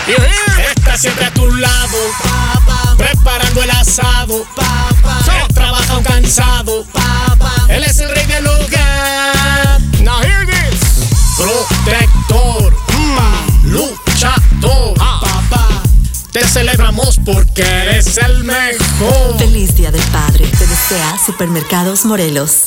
Está siempre a tu lado, papá, preparando el asado, papá. Él trabaja cansado, papá. Él es el rey del hogar. Now hear this. Protector, luchador, papá. Te celebramos porque eres el mejor. Feliz Día del Padre. Te desea Supermercados Morelos.